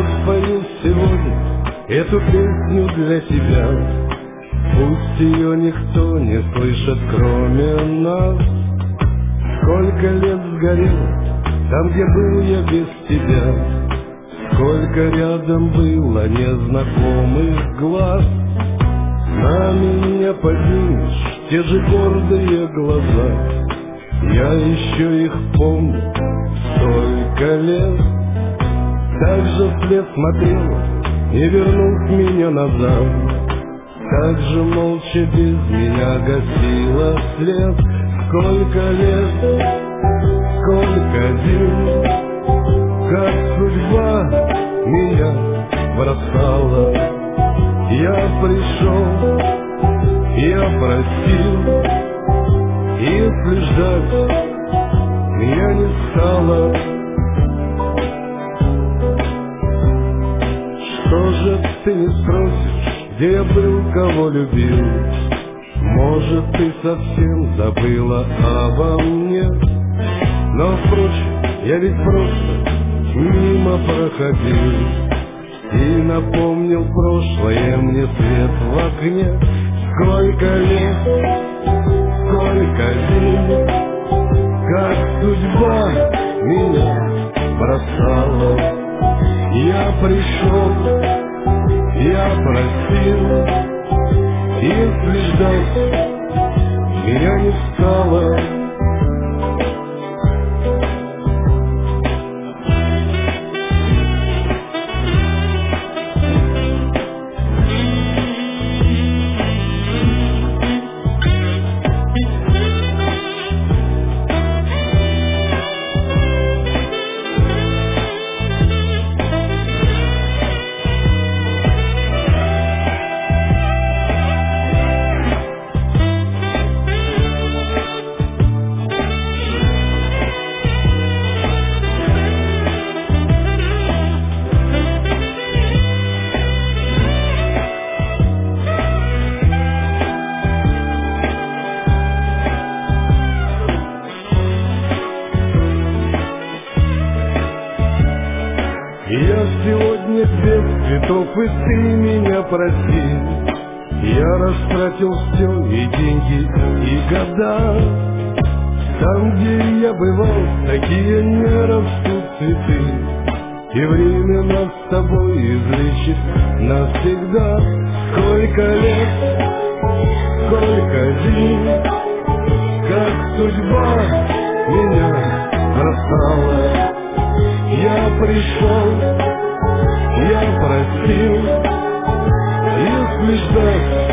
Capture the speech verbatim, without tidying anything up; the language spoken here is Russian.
спою сегодня эту песню для тебя. Пусть ее никто не слышит, кроме нас. Сколько лет сгорело там, где был я без тебя. Сколько рядом было незнакомых глаз. На меня поднимешь те же гордые глаза. Я еще их помню столько лет. Так же вслед смотрела, не вернув меня назад. Так же молча без меня гасила след. Сколько лет, сколько дней, как судьба меня бросала. Я пришел, я простил, если ждать меня не стало. Что же ты не спросишь, где я был, кого любил? Может, ты совсем забыла обо мне? Но, впрочем, я ведь просто мимо проходил и напомнил прошлое мне свет в окне. Сколько лет, сколько дней, как судьба меня бросала. Я пришел, я просил, если ждать меня не стало. Я сегодня без цветов, и ты меня прости. Я растратил все, и деньги, и года. Там, где я бывал, такие не растут цветы. И время нас с тобой излечит навсегда. Сколько лет, сколько дней, как судьба меня бросала. Я пришел, я просил, если ждать